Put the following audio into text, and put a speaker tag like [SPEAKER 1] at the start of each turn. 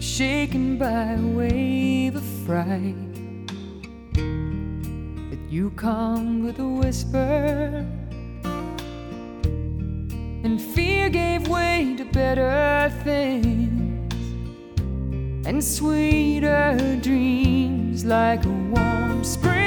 [SPEAKER 1] shaken by a wave of fright. But you come with a whisper, and fear gave way to better things and sweeter dreams, like a warm spring